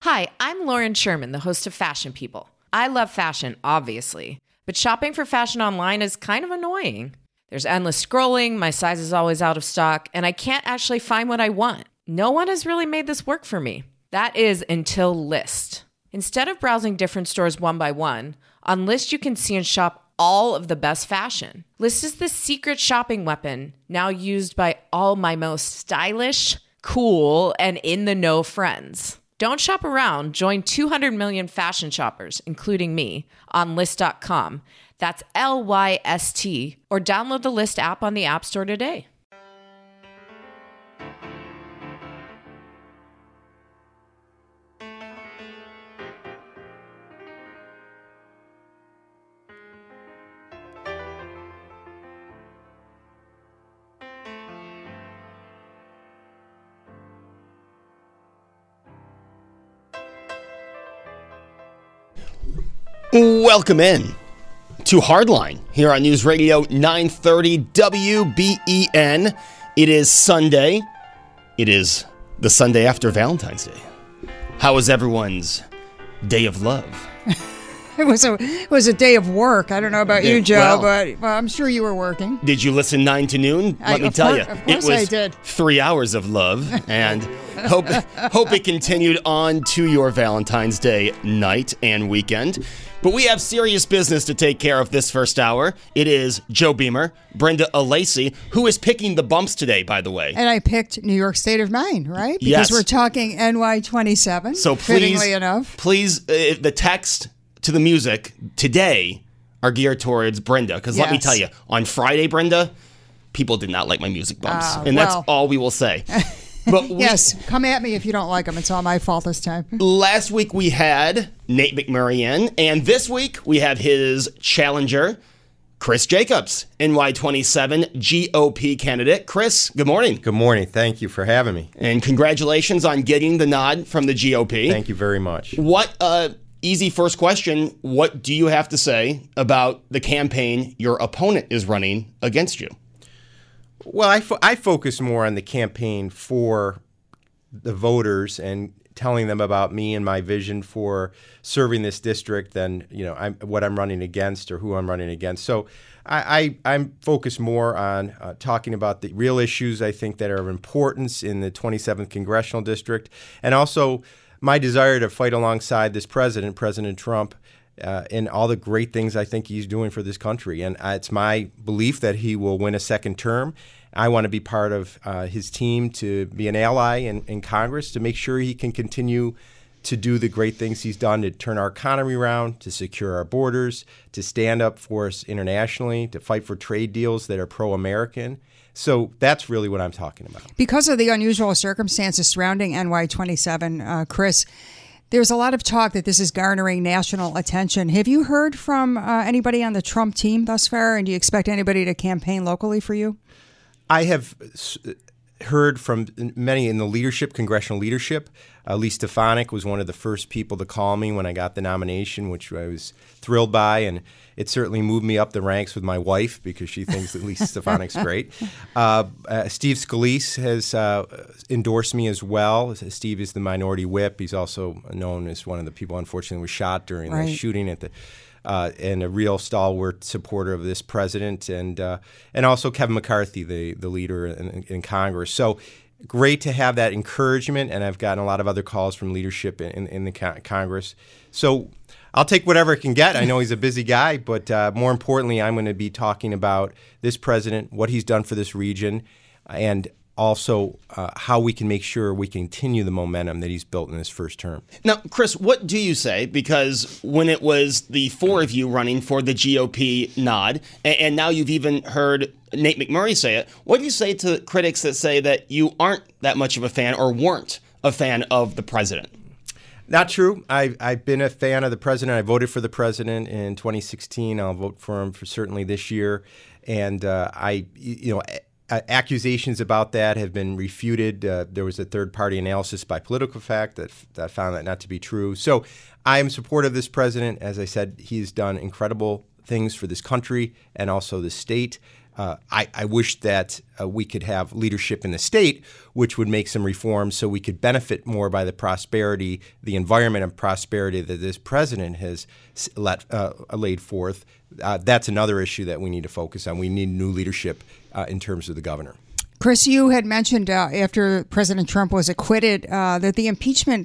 Hi, I'm Lauren Sherman, the host of Fashion People. I love fashion, obviously, but shopping for fashion online is kind of annoying. There's endless scrolling, my size is always out of stock, and I can't actually find what I want. No one has really made this work for me. That is until Lyst. Instead of browsing different stores one by one, on Lyst you can see and shop all of the best fashion. Lyst is the secret shopping weapon, now used by all my most stylish, cool, and in-the-know friends. Don't shop around. Join 200 million fashion shoppers, including me, on Lyst.com. That's Lyst, or download the Lyst app on the App Store today. Welcome in to Hardline here on News Radio 930 WBEN. It is Sunday. It is the Sunday after Valentine's Day. How was everyone's day of love? It was a day of work. I don't know about you, Joe, but I'm sure you were working. Did you listen 9 to noon? Let me tell you, of course I did. 3 hours of love, and hope it continued on to your Valentine's Day night and weekend. But we have serious business to take care of this first hour. It is Joe Beamer, Brenda Alacey, who is picking the bumps today, by the way. And I picked New York State of Mind, right? Because yes. We're talking NY27, so fittingly enough. Please, the text to the music today are geared towards Brenda. Because let me tell you, on Friday, Brenda, people did not like my music bumps. And that's all we will say. But yes, come at me if you don't like them. It's all my fault this time. Last week we had Nate McMurray in, and this week we have his challenger, Chris Jacobs, NY27 GOP candidate. Chris, good morning. Good morning. Thank you for having me. And congratulations on getting the nod from the GOP. Thank you very much. Easy first question, what do you have to say about the campaign your opponent is running against you? Well, I focus more on the campaign for the voters and telling them about me and my vision for serving this district than what I'm running against or who I'm running against. So I'm focused more on talking about the real issues I think that are of importance in the 27th Congressional District, and also my desire to fight alongside this president, President Trump, and all the great things I think he's doing for this country. And it's my belief that he will win a second term. I want to be part of his team to be an ally in Congress to make sure he can continue to do the great things he's done to turn our economy around, to secure our borders, to stand up for us internationally, to fight for trade deals that are pro-American. So that's really what I'm talking about. Because of the unusual circumstances surrounding NY27, Chris, there's a lot of talk that this is garnering national attention. Have you heard from anybody on the Trump team thus far, and do you expect anybody to campaign locally for you? I have heard from many in the leadership, congressional leadership. Lee Stefanik was one of the first people to call me when I got the nomination, which I was thrilled by, and it certainly moved me up the ranks with my wife because she thinks that Lee Stefanik's great. Steve Scalise has endorsed me as well. Steve is the minority whip. He's also known as one of the people, unfortunately, who was shot during the shooting at the and a real stalwart supporter of this president, and also Kevin McCarthy, the leader in Congress. So great to have that encouragement, and I've gotten a lot of other calls from leadership in the Congress. So I'll take whatever I can get. I know he's a busy guy, but more importantly, I'm going to be talking about this president, what he's done for this region, and also how we can make sure we continue the momentum that he's built in his first term. Now, Chris, what do you say? Because when it was the four of you running for the GOP nod, and now you've even heard Nate McMurray say it, what do you say to critics that say that you aren't that much of a fan or weren't a fan of the president? Not true. I've been a fan of the president. I voted for the president in 2016. I'll vote for him for certainly this year. And accusations about that have been refuted. There was a third-party analysis by PolitiFact that found that not to be true. So I am supportive of this president. As I said, he's done incredible things for this country and also the state. I wish that we could have leadership in the state, which would make some reforms so we could benefit more by the prosperity, the environment of prosperity that this president has laid forth. That's another issue that we need to focus on. We need new leadership in terms of the governor. Chris, you had mentioned after President Trump was acquitted that the impeachment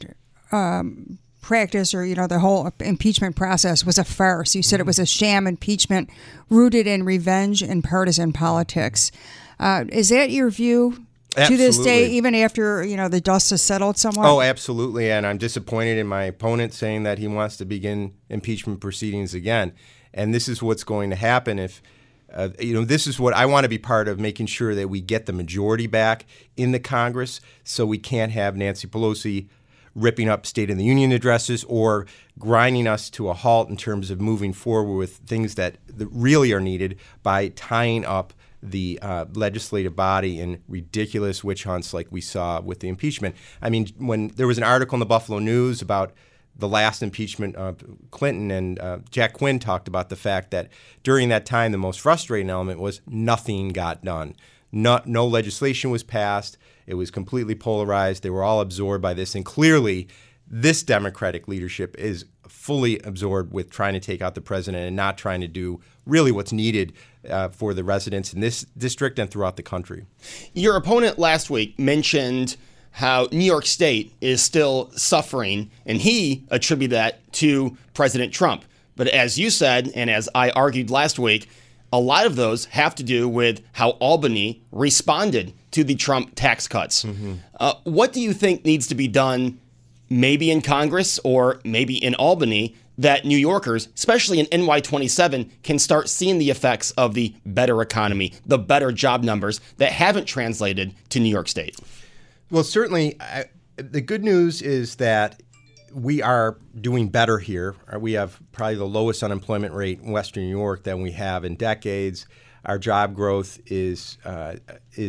practice, or the whole impeachment process, was a farce. You said it was a sham impeachment rooted in revenge and partisan politics. Is that your view to this day, even after the dust has settled somewhat? Oh, absolutely. And I'm disappointed in my opponent saying that he wants to begin impeachment proceedings again. And this is what's going to happen if. This is what I want to be part of, making sure that we get the majority back in the Congress so we can't have Nancy Pelosi ripping up State of the Union addresses or grinding us to a halt in terms of moving forward with things that really are needed by tying up the legislative body in ridiculous witch hunts like we saw with the impeachment. I mean, when there was an article in the Buffalo News about the last impeachment of Clinton, and Jack Quinn talked about the fact that during that time, the most frustrating element was nothing got done. No legislation was passed. It was completely polarized. They were all absorbed by this. And clearly, this Democratic leadership is fully absorbed with trying to take out the president and not trying to do really what's needed for the residents in this district and throughout the country. Your opponent last week mentioned how New York State is still suffering, and he attributed that to President Trump. But as you said, and as I argued last week, a lot of those have to do with how Albany responded to the Trump tax cuts. Mm-hmm. What do you think needs to be done, maybe in Congress or maybe in Albany, that New Yorkers, especially in NY27, can start seeing the effects of the better economy, the better job numbers that haven't translated to New York State? Well, certainly, the good news is that we are doing better here. We have probably the lowest unemployment rate in Western New York than we have in decades. Our job growth is on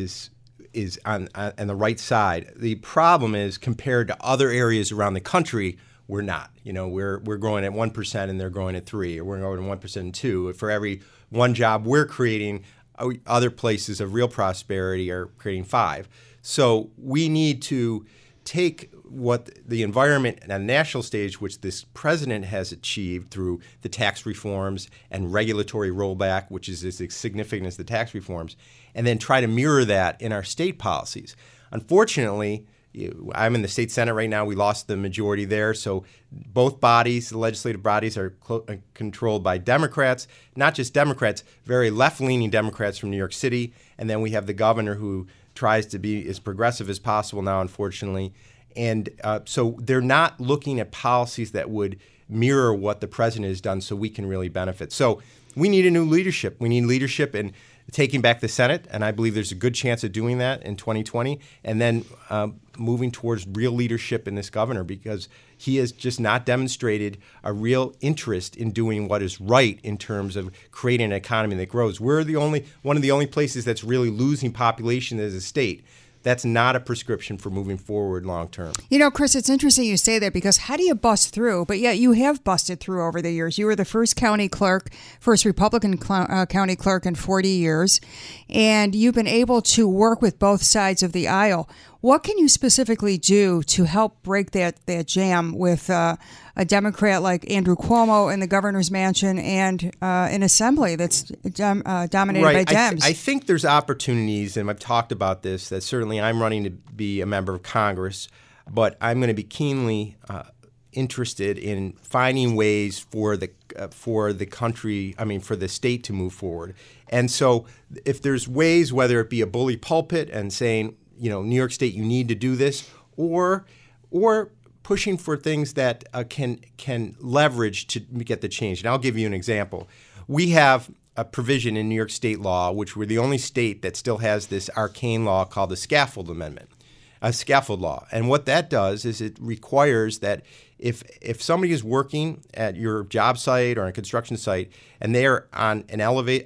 the right side. The problem is, compared to other areas around the country, we're not. We're growing at 1% and they're growing at 3%, or we're growing at 1% and 2%. For every one job we're creating, other places of real prosperity are creating 5%. So we need to take what the environment on a national stage, which this president has achieved through the tax reforms and regulatory rollback, which is as significant as the tax reforms, and then try to mirror that in our state policies. Unfortunately, I'm in the state Senate right now. We lost the majority there. So both bodies, the legislative bodies, are controlled by Democrats, not just Democrats, very left-leaning Democrats from New York City. And then we have the governor who tries to be as progressive as possible now, unfortunately. And so they're not looking at policies that would mirror what the president has done so we can really benefit. So we need a new leadership. We need leadership in taking back the Senate, and I believe there's a good chance of doing that in 2020, and then moving towards real leadership in this governor, because he has just not demonstrated a real interest in doing what is right in terms of creating an economy that grows. We're one of the only places that's really losing population as a state. That's not a prescription for moving forward long term. Chris, it's interesting you say that, because how do you bust through? But yet you have busted through over the years. You were the first Republican county clerk in 40 years, and you've been able to work with both sides of the aisle. What can you specifically do to help break that jam with a Democrat like Andrew Cuomo in the governor's mansion and an assembly that's dominated by Dems? I think there's opportunities, and I've talked about this, that certainly I'm running to be a member of Congress, but I'm going to be keenly interested in finding ways for the country, for the state to move forward. And so if there's ways, whether it be a bully pulpit and saying, New York State, you need to do this, or pushing for things that can leverage to get the change. And I'll give you an example. We have a provision in New York State law, which we're the only state that still has this arcane law called the Scaffold Amendment, a scaffold law. And what that does is it requires that if somebody is working at your job site or a construction site and they are on an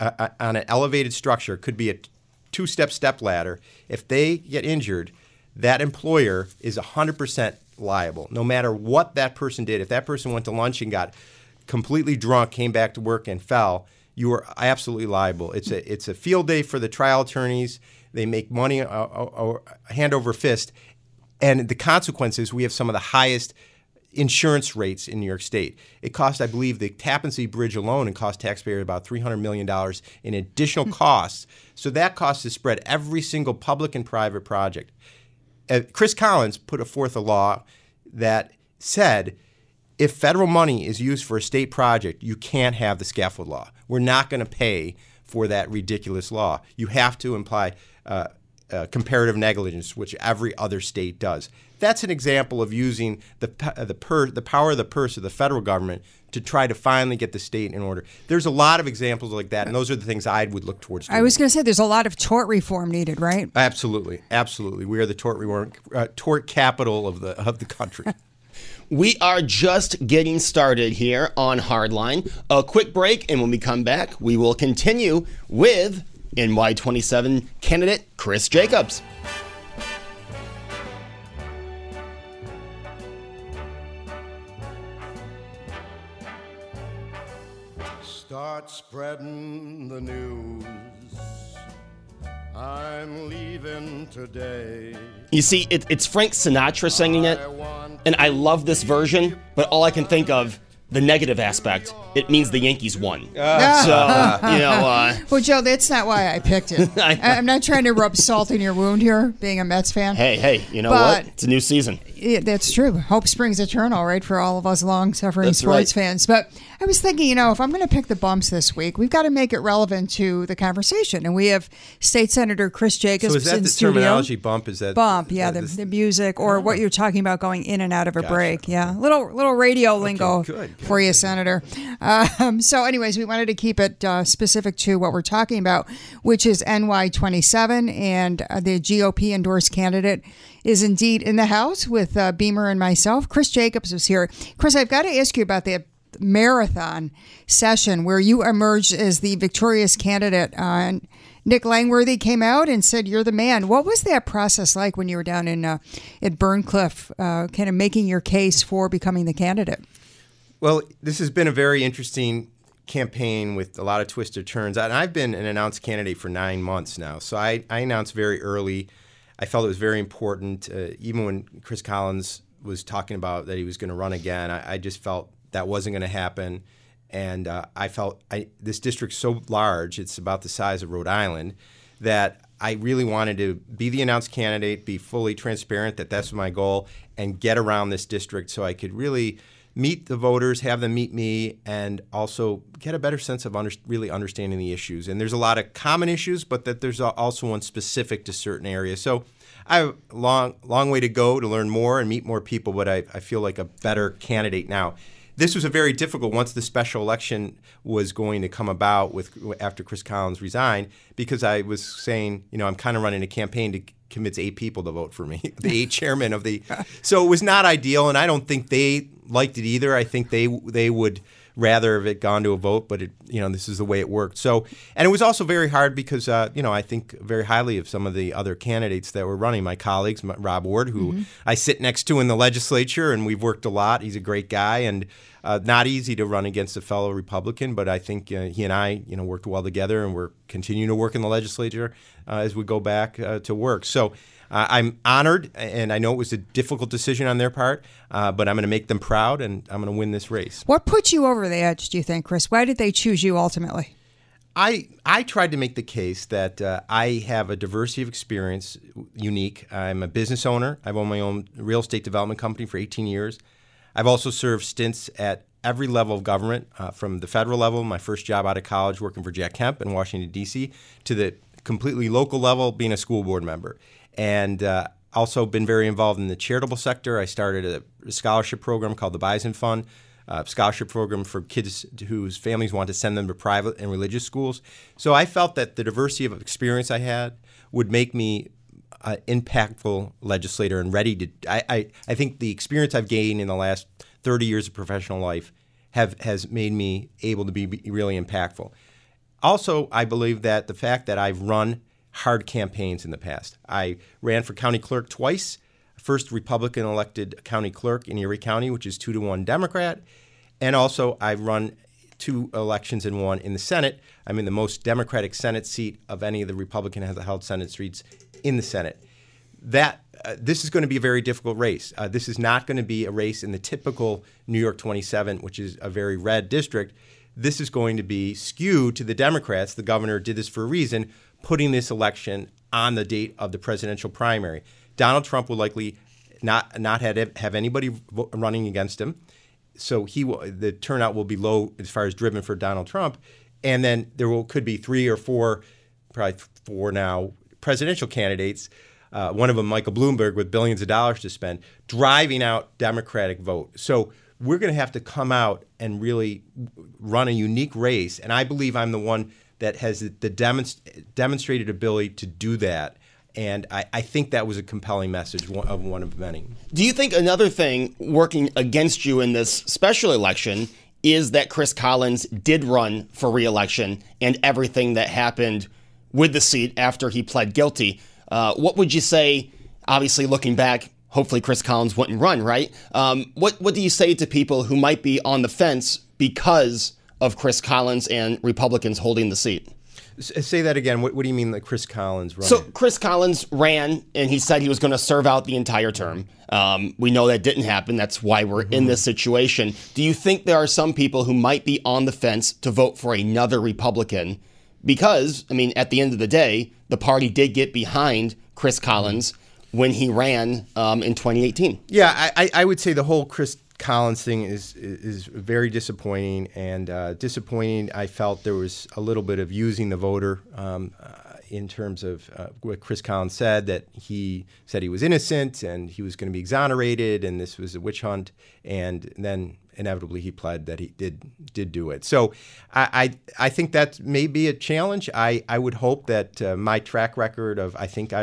elevated structure, it could be a two-step ladder, if they get injured, that employer is 100% liable, no matter what that person did. If that person went to lunch and got completely drunk, came back to work and fell, you are absolutely liable. It's a field day for the trial attorneys. They make money hand over fist. And the consequence is we have some of the highest insurance rates in New York State. It cost, I believe, the Tappan Zee Bridge alone, and cost taxpayers about $300 million in additional costs. So that cost is spread every single public and private project. Chris Collins put forth a law that said if federal money is used for a state project, you can't have the scaffold law. We're not going to pay for that ridiculous law. You have to imply comparative negligence, which every other state does. That's an example of using the power of the purse of the federal government to try to finally get the state in order. There's a lot of examples like that, and those are the things I would look towards doing. I was going to say there's a lot of tort reform needed, right? Absolutely. We are the tort capital of the country. We are just getting started here on Hardline. A quick break, and when we come back, we will continue with NY27 candidate Chris Jacobs. Start spreading the news. I'm leaving today. You see, it's Frank Sinatra singing it, and I love this version, but all I can think of, the negative aspect, it means the Yankees won. Well, Joe, that's not why I picked it. I'm not trying to rub salt in your wound here, being a Mets fan. Hey, you know what? It's a new season. Yeah, that's true. Hope springs eternal, right, for all of us long-suffering sports fans. But I was thinking, if I'm going to pick the bumps this week, we've got to make it relevant to the conversation. And we have State Senator Chris Jacobs in studio. So is that the terminology, bump? Is that bump? Yeah, the music, or what you're talking about going in and out of a break. Yeah, little radio lingo for you, Senator. So anyways, we wanted to keep it specific to what we're talking about, which is NY27, and the GOP endorsed candidate is indeed in the House with Beamer and myself. Chris Jacobs was here. Chris, I've got to ask you about the marathon session where you emerged as the victorious candidate. Nick Langworthy came out and said, "You're the man." What was that process like when you were down in at Burncliffe, kind of making your case for becoming the candidate? Well, this has been a very interesting campaign with a lot of twisted turns. And I've been an announced candidate for 9 months now. So I announced very early. I felt it was very important. Even when Chris Collins was talking about that he was going to run again, I just felt that wasn't going to happen. And I felt this district's so large, it's about the size of Rhode Island, that I really wanted to be the announced candidate, be fully transparent that that's my goal, and get around this district so I could really meet the voters, have them meet me, and also get a better sense of really understanding the issues. And there's a lot of common issues, but that there's also one specific to certain areas. So I have a long way to go to learn more and meet more people, but I feel like a better candidate now. This was a very difficult once the special election was going to come about after Chris Collins resigned, because I was saying, I'm kind of running a campaign to convince 8 people to vote for me, the 8 chairmen of the. So it was not ideal, and I don't think they liked it either. I think they would rather have it gone to a vote, but this is the way it worked. So, and it was also very hard because I think very highly of some of the other candidates that were running. My colleagues, Rob Ward, who I sit next to in the legislature, and we've worked a lot. He's a great guy, and not easy to run against a fellow Republican, but I think he and I, worked well together, and we're continuing to work in the legislature as we go back to work. So I'm honored, and I know it was a difficult decision on their part, but I'm going to make them proud, and I'm going to win this race. What put you over the edge, do you think, Chris? Why did they choose you ultimately? I tried to make the case that I have a diversity of experience, unique. I'm a business owner. I've owned my own real estate development company for 18 years. I've also served stints at every level of government, from the federal level, my first job out of college working for Jack Kemp in Washington, D.C., to the completely local level, being a school board member. And also been very involved in the charitable sector. I started a scholarship program called the Bison Fund, a scholarship program for kids whose families want to send them to private and religious schools. So I felt that the diversity of experience I had would make me an impactful legislator and ready to. I think the experience I've gained in the last 30 years of professional life has made me able to be really impactful. Also, I believe that the fact that I've run hard campaigns in the past. I ran for county clerk twice, first Republican elected county clerk in Erie County, which is 2-1 Democrat. And also I've run two elections in one in the Senate. I'm in the most Democratic Senate seat of any of the Republican-held Senate seats in the Senate. This is going to be a very difficult race. This is not going to be a race in the typical New York 27, which is a very red district. This is going to be skewed to the Democrats. The governor did this for a reason, putting this election on the date of the presidential primary. Donald Trump will likely not have anybody running against him, so the turnout will be low as far as driven for Donald Trump, and then could be 3 or 4, probably 4 now, presidential candidates. One of them, Michael Bloomberg, with billions of dollars to spend, driving out Democratic vote. So we're going to have to come out and really run a unique race, and I believe I'm the one that has the demonstrated ability to do that. And I think that was a compelling message, one of many. Do you think another thing working against you in this special election is that Chris Collins did run for re-election and everything that happened with the seat after he pled guilty? What would you say, obviously looking back, hopefully Chris Collins wouldn't run, right? What do you say to people who might be on the fence because of Chris Collins and Republicans holding the seat? Say that again. What do you mean that Chris Collins ran? So Chris Collins ran, and he said he was going to serve out the entire term. We know that didn't happen. That's why we're in this situation. Do you think there are some people who might be on the fence to vote for another Republican? Because, I mean, at the end of the day, the party did get behind Chris Collins when he ran in 2018. Yeah, I would say the whole Chris Collins thing is very disappointing, and disappointing. I felt there was a little bit of using the voter in terms of what Chris Collins said, that he said he was innocent and he was going to be exonerated and this was a witch hunt, and then inevitably he pled that he did do it. So I think that may be a challenge. I would hope that my track record of, I think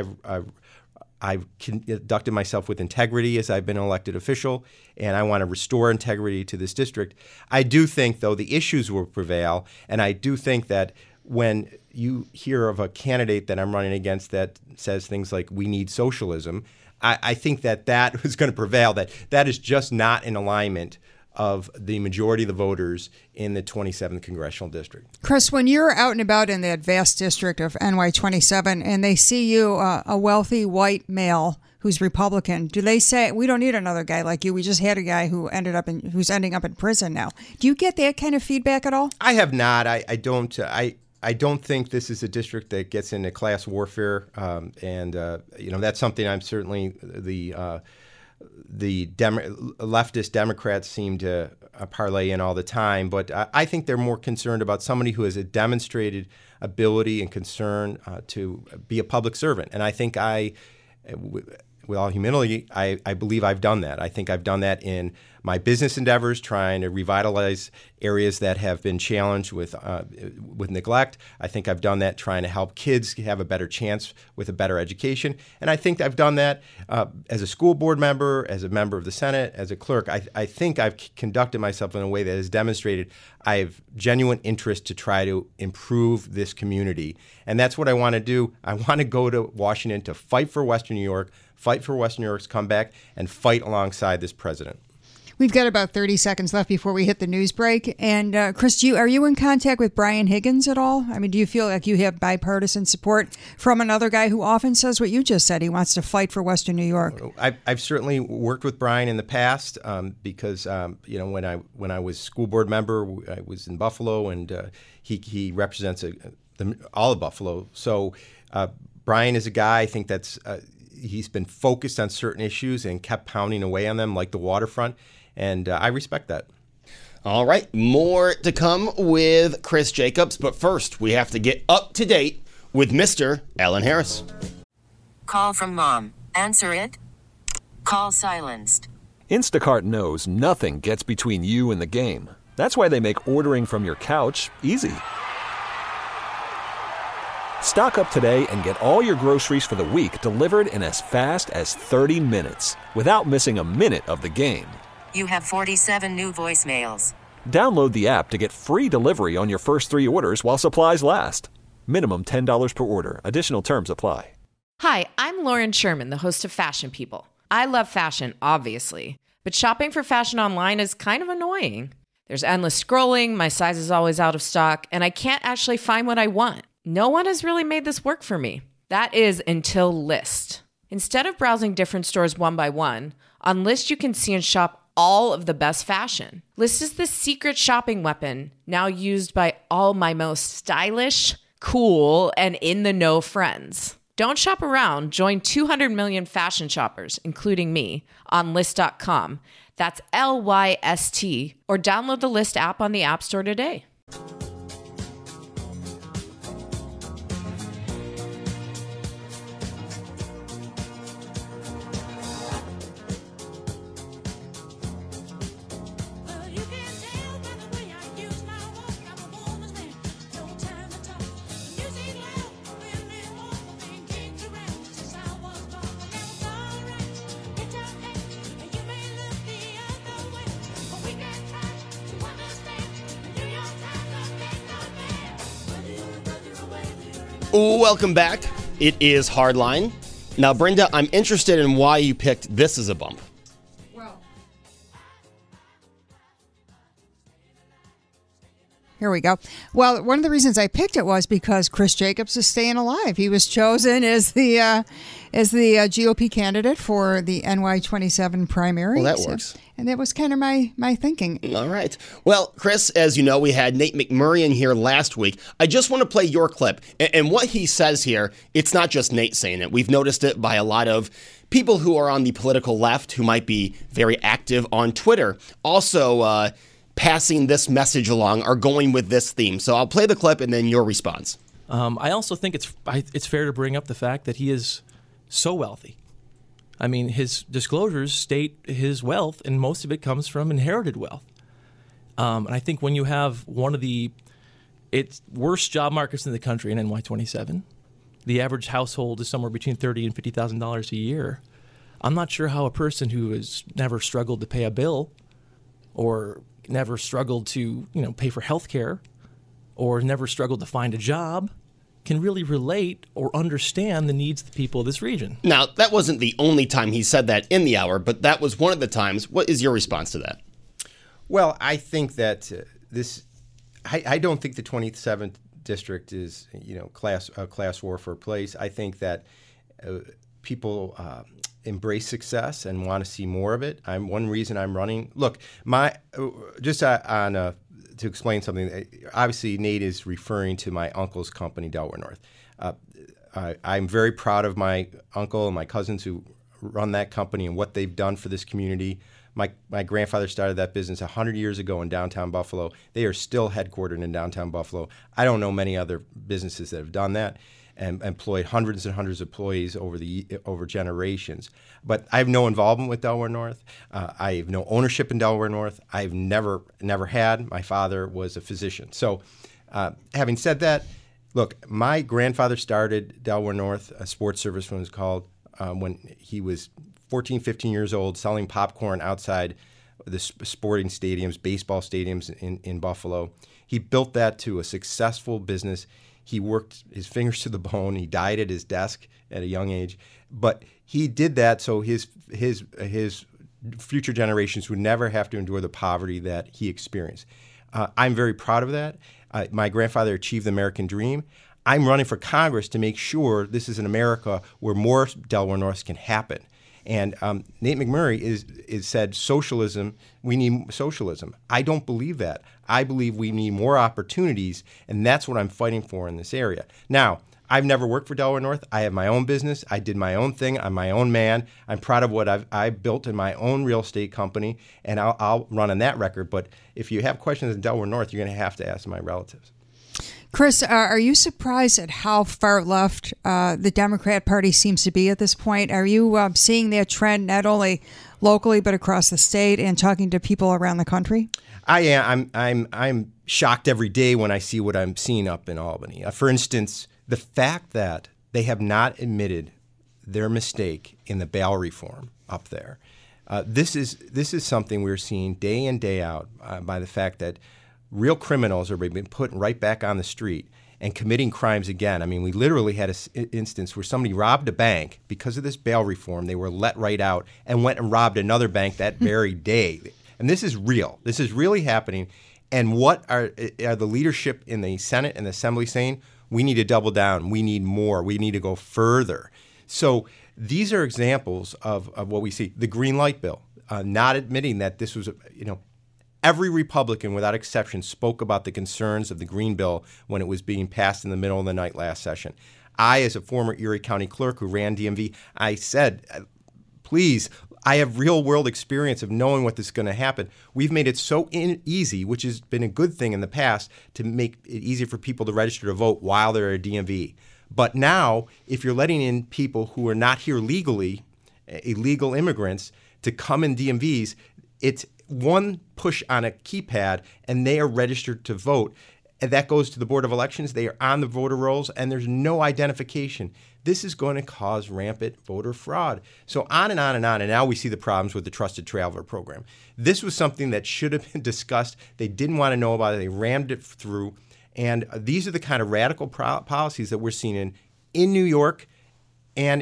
I've conducted myself with integrity as I've been an elected official, and I want to restore integrity to this district. I do think, though, the issues will prevail, and I do think that when you hear of a candidate that I'm running against that says things like, we need socialism, I think that is going to prevail, that is just not in alignment of the majority of the voters in the 27th Congressional District. Chris, when you're out and about in that vast district of NY27 and they see you, a wealthy white male who's Republican, do they say, we don't need another guy like you, we just had a guy who's ending up in prison now? Do you get that kind of feedback at all? I have not. I don't. I don't think this is a district that gets into class warfare, and that's something I'm certainly the leftist Democrats seem to parlay in all the time. But I think they're more concerned about somebody who has a demonstrated ability and concern to be a public servant. And I think with all humility, I believe I've done that. I think I've done that in my business endeavors, trying to revitalize areas that have been challenged with neglect. I think I've done that trying to help kids have a better chance with a better education. And I think I've done that as a school board member, as a member of the Senate, as a clerk. I think I've conducted myself in a way that has demonstrated I have genuine interest to try to improve this community. And that's what I want to do. I want to go to Washington to fight for Western New York, fight for Western New York's comeback, and fight alongside this president. We've got about 30 seconds left before we hit the news break. And Chris, are you in contact with Brian Higgins at all? I mean, do you feel like you have bipartisan support from another guy who often says what you just said? He wants to fight for Western New York. I've certainly worked with Brian in the past because when I was school board member, I was in Buffalo, and he represents all of Buffalo. So Brian is a guy, I think that's he's been focused on certain issues and kept pounding away on them, like the waterfront. And I respect that. All right. More to come with Chris Jacobs. But first, we have to get up to date with Mr. Alan Harris. Call from mom. Answer it. Call silenced. Instacart knows nothing gets between you and the game. That's why they make ordering from your couch easy. Stock up today and get all your groceries for the week delivered in as fast as 30 minutes without missing a minute of the game. You have 47 new voicemails. Download the app to get free delivery on your first 3 orders while supplies last. Minimum $10 per order. Additional terms apply. Hi, I'm Lauren Sherman, the host of Fashion People. I love fashion, obviously, but shopping for fashion online is kind of annoying. There's endless scrolling, my size is always out of stock, and I can't actually find what I want. No one has really made this work for me. That is until Lyst. Instead of browsing different stores one by one, on Lyst you can see and shop all of the best fashion. Lyst is the secret shopping weapon now used by all my most stylish, cool, and in-the-know friends. Don't shop around. Join 200 million fashion shoppers, including me, on Lyst.com. That's LYST, or download the Lyst app on the App Store today. Welcome back. It is Hardline. Now, Brenda, I'm interested in why you picked This Is a Bump. Here we go. Well, one of the reasons I picked it was because Chris Jacobs is staying alive. He was chosen as the GOP candidate for the NY27 primary. Well, that works. And that was kind of my thinking. All right. Well, Chris, as you know, we had Nate McMurray in here last week. I just want to play your clip. And what he says here, it's not just Nate saying it. We've noticed it by a lot of people who are on the political left who might be very active on Twitter. Also, passing this message along are going with this theme. So I'll play the clip and then your response. I also think it's fair to bring up the fact that he is so wealthy. I mean, his disclosures state his wealth, and most of it comes from inherited wealth. And I think when you have one of the worst job markets in the country in NY27, the average household is somewhere between $30,000 and $50,000 a year. I'm not sure how a person who has never struggled to pay a bill or never struggled to, pay for health care or never struggled to find a job can really relate or understand the needs of the people of this region. Now, that wasn't the only time he said that in the hour, but that was one of the times. What is your response to that? Well, I think that I don't think the 27th district is, class warfare place. I think that people embrace success and want to see more of it. One reason I'm running. Look, to explain something, obviously Nate is referring to my uncle's company, Delaware North. I'm very proud of my uncle and my cousins who run that company and what they've done for this community. My grandfather started that business 100 years ago in downtown Buffalo. They are still headquartered in downtown Buffalo. I don't know many other businesses that have done that and employed hundreds and hundreds of employees over generations. But I have no involvement with Delaware North. I have no ownership in Delaware North. I've never had. My father was a physician. So having said that, look, my grandfather started Delaware North, a sports service when it was called, when he was 14, 15 years old, selling popcorn outside the sporting stadiums, baseball stadiums in Buffalo. He built that to a successful business. He worked his fingers to the bone. He died at his desk at a young age. But he did that so his future generations would never have to endure the poverty that he experienced. I'm very proud of that. My grandfather achieved the American dream. I'm running for Congress to make sure this is an America where more Delaware Norths can happen. And Nate McMurray is said socialism, we need socialism. I don't believe that. I believe we need more opportunities, and that's what I'm fighting for in this area. Now, I've never worked for Delaware North. I have my own business. I did my own thing. I'm my own man. I'm proud of what I've built in my own real estate company, and I'll run on that record. But if you have questions in Delaware North, you're going to have to ask my relatives. Chris, are you surprised at how far left the Democrat Party seems to be at this point? Are you seeing that trend not only locally but across the state and talking to people around the country? I am. I'm shocked every day when I see what I'm seeing up in Albany. For instance, the fact that they have not admitted their mistake in the bail reform up there. This is something we're seeing day in, day out by the fact that real criminals are being put right back on the street and committing crimes again. I mean, we literally had an instance where somebody robbed a bank. Because of this bail reform, they were let right out and went and robbed another bank that very day. And this is real. This is really happening. And what are the leadership in the Senate and the Assembly saying? We need to double down. We need more. We need to go further. So these are examples of what we see. The green light bill, not admitting that this was, every Republican without exception spoke about the concerns of the green bill when it was being passed in the middle of the night last session. I, as a former Erie County clerk who ran DMV, I said, please, I have real-world experience of knowing what this is going to happen. We've made it so easy, which has been a good thing in the past, to make it easier for people to register to vote while they're at a DMV. But now, if you're letting in people who are not here legally, illegal immigrants, to come in DMVs, it's one push on a keypad, and they are registered to vote. And that goes to the Board of Elections. They are on the voter rolls, and there's no identification. This is going to cause rampant voter fraud. So on and on and on. And now we see the problems with the Trusted Traveler program. This was something that should have been discussed. They didn't want to know about it. They rammed it through. And these are the kind of radical policies that we're seeing in New York and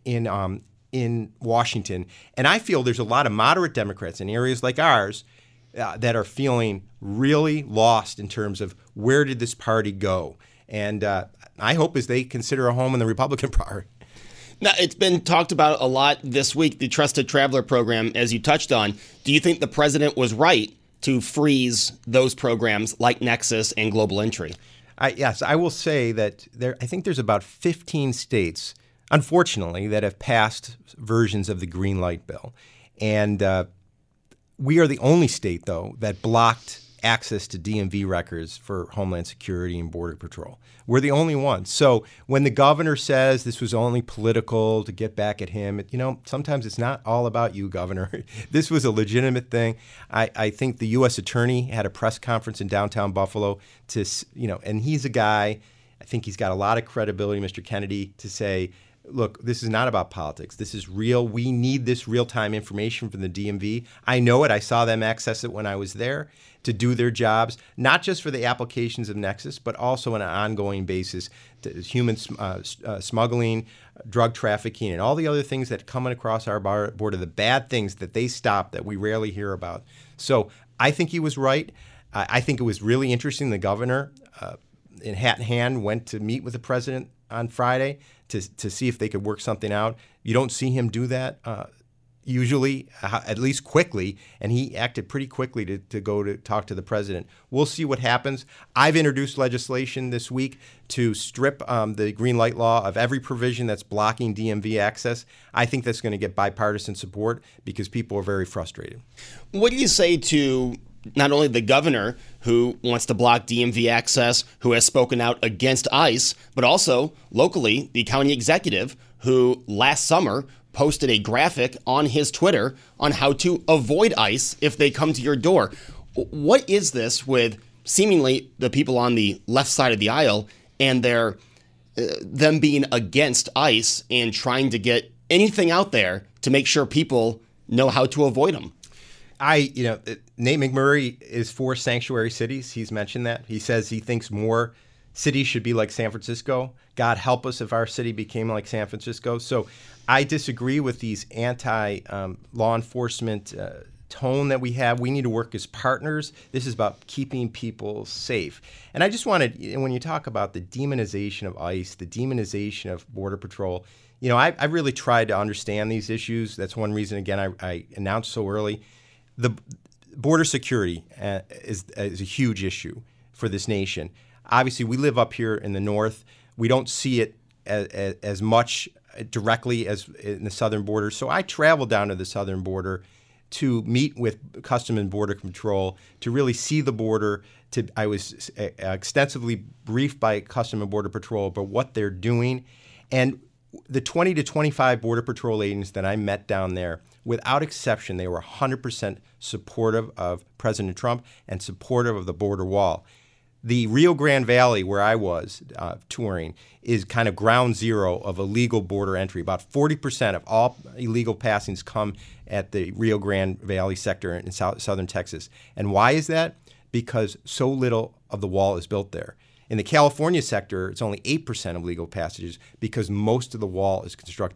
in Washington. And I feel there's a lot of moderate Democrats in areas like ours that are feeling really lost in terms of where did this party go. And I hope as they consider a home in the Republican Party. Now, it's been talked about a lot this week, the Trusted Traveler program, as you touched on. Do you think the president was right to freeze those programs like Nexus and Global Entry? Yes, I will say that I think there's about 15 states, unfortunately, that have passed versions of the green light bill. And we are the only state, though, that blocked access to DMV records for Homeland Security and Border Patrol. We're the only ones. So when the governor says this was only political to get back at him, sometimes it's not all about you, Governor. This was a legitimate thing. I think the U.S. attorney had a press conference in downtown Buffalo and he's a guy, I think he's got a lot of credibility, Mr. Kennedy, to say, look, this is not about politics. This is real. We need this real-time information from the DMV. I know it. I saw them access it when I was there to do their jobs, not just for the applications of Nexus, but also on an ongoing basis to human smuggling, drug trafficking, and all the other things that come across our border, the bad things that they stop that we rarely hear about. So I think he was right. I think it was really interesting. The governor, in hat in hand, went to meet with the president on Friday to see if they could work something out. You don't see him do that usually, at least quickly, and he acted pretty quickly to go to talk to the president. We'll see what happens. I've introduced legislation this week to strip the green light law of every provision that's blocking DMV access. I think that's going to get bipartisan support because people are very frustrated. What do you say to not only the governor, who wants to block DMV access, who has spoken out against ICE, but also locally, the county executive, who last summer posted a graphic on his Twitter on how to avoid ICE if they come to your door? What is this with seemingly the people on the left side of the aisle and them being against ICE and trying to get anything out there to make sure people know how to avoid them? Nate McMurray is for sanctuary cities. He's mentioned that. He says he thinks more cities should be like San Francisco. God help us if our city became like San Francisco. So I disagree with these anti-law enforcement tone that we have. We need to work as partners. This is about keeping people safe. And I just wanted, when you talk about the demonization of ICE, the demonization of Border Patrol, I really tried to understand these issues. That's one reason, again, I announced so early. The border security is a huge issue for this nation. Obviously, we live up here in the north. We don't see it as much directly as in the southern border. So I traveled down to the southern border to meet with Customs and Border Control, to really see the border. I was extensively briefed by Customs and Border Patrol about what they're doing. And the 20 to 25 Border Patrol agents that I met down there, without exception, they were 100% supportive of President Trump and supportive of the border wall. The Rio Grande Valley, where I was touring, is kind of ground zero of illegal border entry. About 40% of all illegal passings come at the Rio Grande Valley sector in southern Texas. And why is that? Because so little of the wall is built there. In the California sector, it's only 8% of legal passages because most of the wall is constructed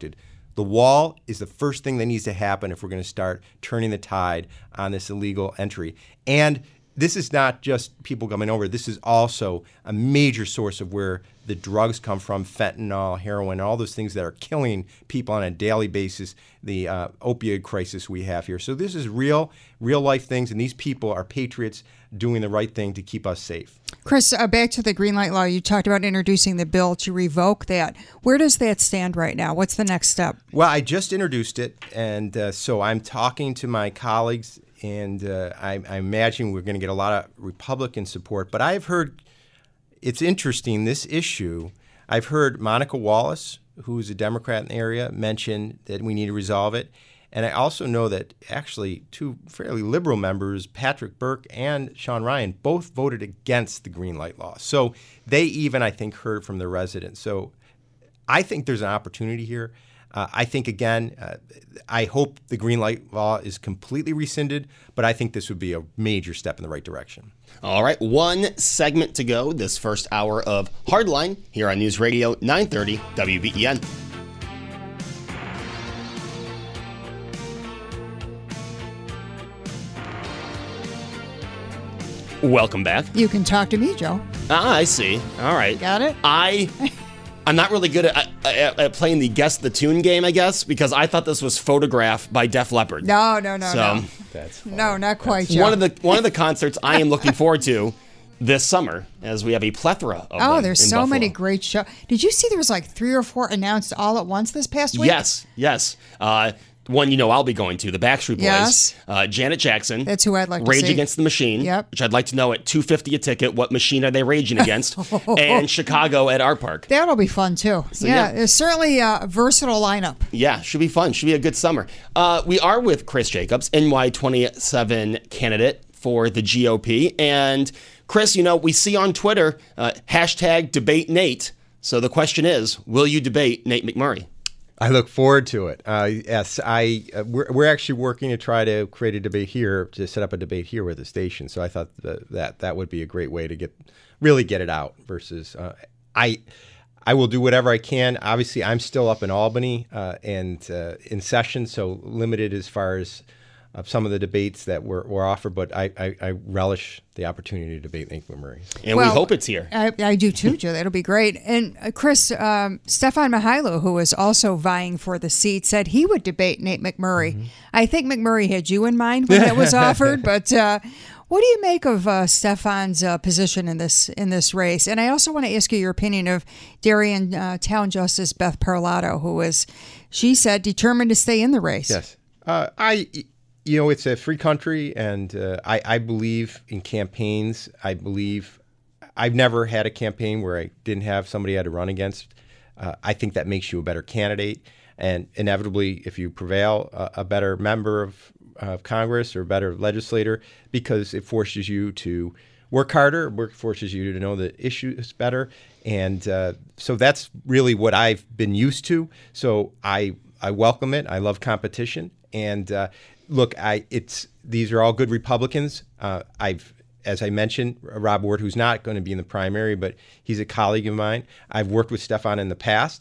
The wall is the first thing that needs to happen if we're going to start turning the tide on this illegal entry. And this is not just people coming over. This is also a major source of where the drugs come from, fentanyl, heroin, all those things that are killing people on a daily basis, the opioid crisis we have here. So this is real life things, and these people are patriots doing the right thing to keep us safe. Chris, back to the green light law. You talked about introducing the bill to revoke that. Where does that stand right now? What's the next step? Well, I just introduced it, and so I'm talking to my colleagues, and I imagine we're going to get a lot of Republican support. But I've heard, it's interesting, this issue, I've heard Monica Wallace, who's a Democrat in the area, mention that we need to resolve it. And I also know that actually two fairly liberal members, Patrick Burke and Sean Ryan, both voted against the green light law. So they even, I think, heard from the residents. So I think there's an opportunity here. I think, again, I hope the green light law is completely rescinded, but I think this would be a major step in the right direction. All right, one segment to go this first hour of Hardline here on News Radio 930 WBEN. Welcome back. You can talk to me, Joe. I see. All right. Got it? I'm not really good at playing the Guess the Tune game, I guess, because I thought this was Photograph by Def Leppard. No. That's no, not quite, Joe. One of the concerts I am looking forward to this summer, as we have a plethora of them. Oh, there's in so Buffalo. many great shows. Did you see there was like 3 or 4 announced all at once this past week? Yes. One I'll be going to, the Backstreet Boys. Yes. Janet Jackson. That's who I'd like to Rage see. Against the Machine. Yep. Which I'd like to know at $250 a ticket, what machine are they raging against? And Chicago at Art Park. That'll be fun, too. yeah. It's certainly a versatile lineup. Yeah, should be fun. Should be a good summer. We are with Chris Jacobs, NY27 candidate for the GOP. And Chris, we see on Twitter, hashtag debate Nate. So the question is, will you debate Nate McMurray? I look forward to it. Yes, we're actually working to try to create a debate here, to set up a debate here with the station. So I thought that would be a great way to really get it out. Versus, I will do whatever I can. Obviously, I'm still up in Albany and in session, so limited as far as some of the debates that were offered. But I relish the opportunity to debate Nate McMurray. And we hope it's here. I do too, Joe. That'll be great. And Chris, Stefan Mihailo, who is also vying for the seat, said he would debate Nate McMurray. Mm-hmm. I think McMurray had you in mind when that was offered. But what do you make of Stefan's position in this race? And I also want to ask you your opinion of Darien Town Justice Beth Parlato, who was, she said, determined to stay in the race. Yes. It's a free country, and I believe in campaigns. I've never had a campaign where I didn't have somebody I had to run against. I think that makes you a better candidate, and inevitably, if you prevail, a better member of Congress or a better legislator, because it forces you to work harder, forces you to know the issues better, and so that's really what I've been used to. So I welcome it. I love competition, and look, these are all good Republicans. As I mentioned, Rob Ward, who's not going to be in the primary, but he's a colleague of mine. I've worked with Stefan in the past.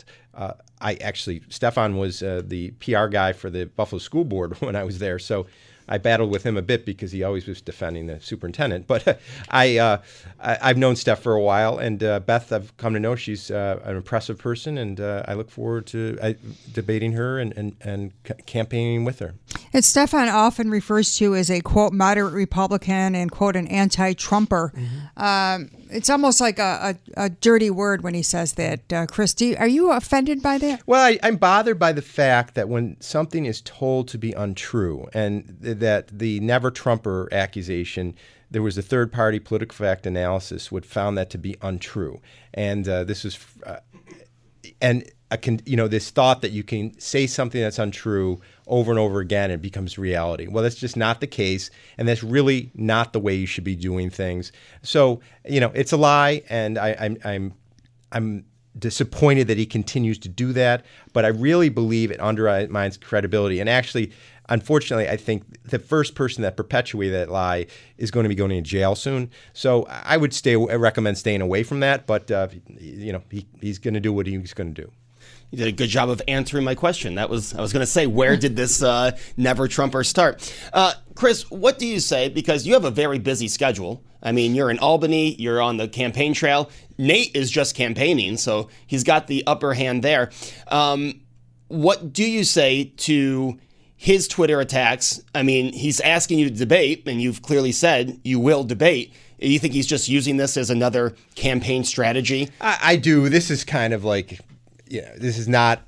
Stefan was the PR guy for the Buffalo School Board when I was there, so I battled with him a bit because he always was defending the superintendent. But I've known Steph for a while, and Beth, I've come to know she's an impressive person, and I look forward to debating her and campaigning with her. And Stefan often refers to as a, quote, moderate Republican and, quote, an anti-Trumper. Mm-hmm. It's almost like a dirty word when he says that. Chris, are you offended by that? Well, I'm bothered by the fact that when something is told to be untrue, and that the Never Trumper accusation, there was a third-party political fact analysis which found that to be untrue, and this is this thought that you can say something that's untrue over and over again and it becomes reality. Well, that's just not the case, and that's really not the way you should be doing things. So, it's a lie, and I'm disappointed that he continues to do that, but I really believe it undermines credibility. And actually, unfortunately, I think the first person that perpetuated that lie is going to be going to jail soon. So I would recommend staying away from that, but he's going to do what he's going to do. You did a good job of answering my question. I was going to say, where did this Never Trumper start? Chris, what do you say? Because you have a very busy schedule. I mean, you're in Albany, you're on the campaign trail. Nate is just campaigning, so he's got the upper hand there. What do you say to his Twitter attacks? I mean, he's asking you to debate, and you've clearly said you will debate. You think he's just using this as another campaign strategy? I do. This is kind of like, this is not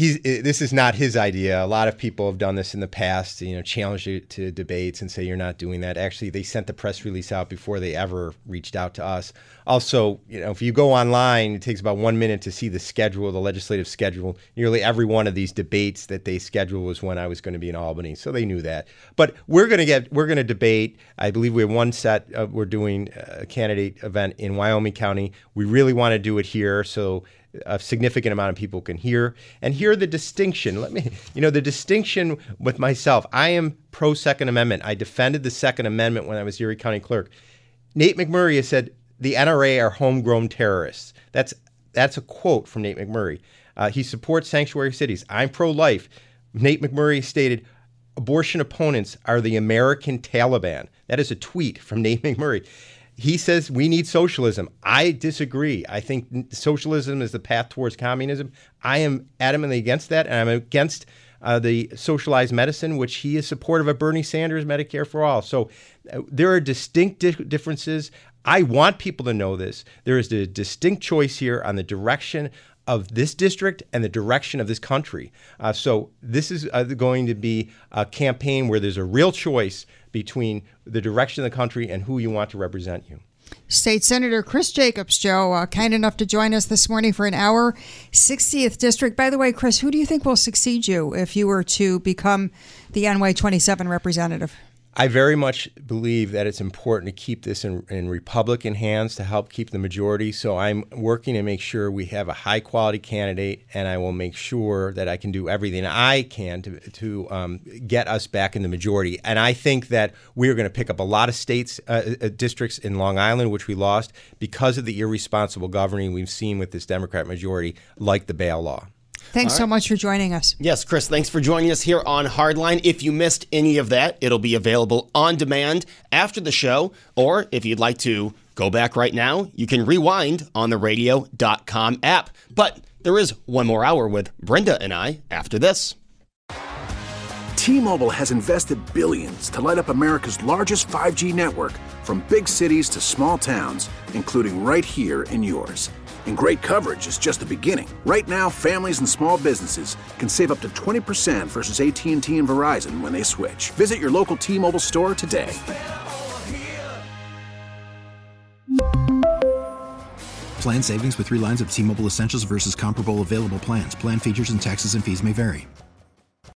his idea. A lot of people have done this in the past, challenge you to debates and say you're not doing that. Actually, they sent the press release out before they ever reached out to us. Also, if you go online, it takes about 1 minute to see the schedule, the legislative schedule. Nearly every one of these debates that they scheduled was when I was going to be in Albany, so they knew that. But we're going to debate. I believe we have one set. We're doing a candidate event in Wyoming County. We really want to do it here, so a significant amount of people can hear the distinction. The distinction with myself. I am pro Second Amendment. I defended the Second Amendment when I was Erie County Clerk. Nate McMurray has said the NRA are homegrown terrorists. That's a quote from Nate McMurray. He supports sanctuary cities. I'm pro-life. Nate McMurray stated, abortion opponents are the American Taliban. That is a tweet from Nate McMurray. He says we need socialism. I disagree. I think socialism is the path towards communism. I am adamantly against that, and I'm against the socialized medicine, which he is supportive of Bernie Sanders' Medicare for All. So there are distinct differences. I want people to know this. There is a distinct choice here on the direction of this district and the direction of this country. So this is going to be a campaign where there's a real choice between the direction of the country and who you want to represent you. State Senator Chris Jacobs, Joe, kind enough to join us this morning for an hour. 60th District. By the way, Chris, who do you think will succeed you if you were to become the NY27 representative? I very much believe that it's important to keep this in Republican hands to help keep the majority. So I'm working to make sure we have a high-quality candidate, and I will make sure that I can do everything I can to get us back in the majority. And I think that we're going to pick up a lot of districts in Long Island, which we lost because of the irresponsible governing we've seen with this Democrat majority, like the bail law. Thanks so much for joining us. Yes, Chris, thanks for joining us here on Hardline. If you missed any of that, it'll be available on demand after the show. Or if you'd like to go back right now, you can rewind on the radio.com app. But there is one more hour with Brenda and I after this. T-Mobile has invested billions to light up America's largest 5G network, from big cities to small towns, including right here in yours. And great coverage is just the beginning. Right now, families and small businesses can save up to 20% versus AT&T and Verizon when they switch. Visit your local T-Mobile store today. Plan savings with 3 lines of T-Mobile Essentials versus comparable available plans. Plan features and taxes and fees may vary.